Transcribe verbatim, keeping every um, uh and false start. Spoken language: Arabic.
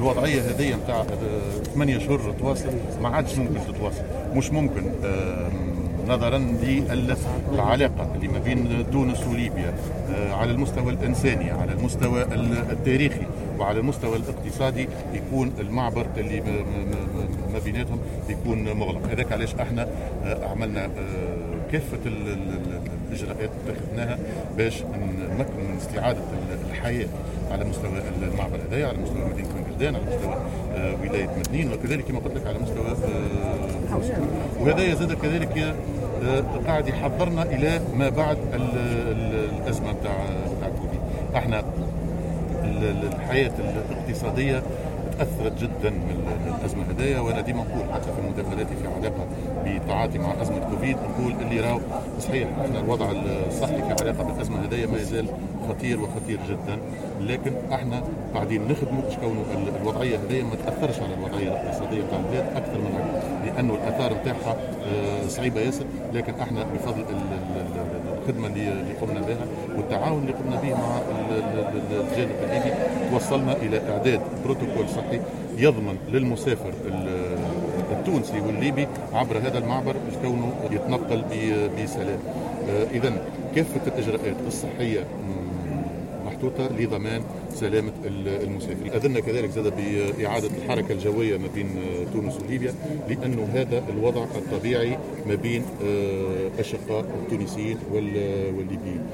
الوضعيه هذه نتاع ثمانية شهور تواصل ما عادش ممكن تتواصل، مش ممكن نظرا للعلاقه اللي ما بين تونس وليبيا على المستوى الانساني، على المستوى التاريخي، وعلى المستوى الاقتصادي، يكون المعبر اللي ما بيناتهم يكون مغلق. هذاك علاش احنا عملنا كافه الاجراءات اتخذناها باش نمكن من استعاده الحياه على مستوى المعبر هذايا، على مستوى مدينه بن على مستوى ولايه مدنين، وكذلك كما قلت لك على مستوى وهذا زاد كذلك قاعد يحضرنا الى ما بعد الازمه نتاع نتاع كوفيد. احنا الحياه الاقتصاديه تاثرت جدا من الازمه هذيا، وانا ديما نقول حتى في مداخلاتي في علاقه بالتعاطي مع ازمه كوفيد نقول اللي راهو صحيح احنا الوضع الصحي في علاقه بالازمه هذيا ما يزال خطير وخطير جدا، لكن احنا قاعدين نخدموا باش كونه الوضعيه هذيا ما تاثرش على الوضعيه الاقتصاديه نتاع البلاد اكثر من هكا، لانه الاثار نتاعها صعيبه ياسر. لكن احنا بفضل الخدمه اللي قمنا بها والتعاون اللي قمنا به مع الجانب الليبي توصلنا الى اعداد بروتوكول صحي يضمن للمسافر التونسي والليبي عبر هذا المعبر باش كونه يتنقل بسلام. اذا كافه الاجراءات الصحيه محطوطه لضمان سلامه المسافرين. اذنا كذلك زاد باعاده الحركه الجويه ما بين تونس وليبيا، لانه هذا الوضع الطبيعي ما بين الاشقاء التونسيين والليبيين.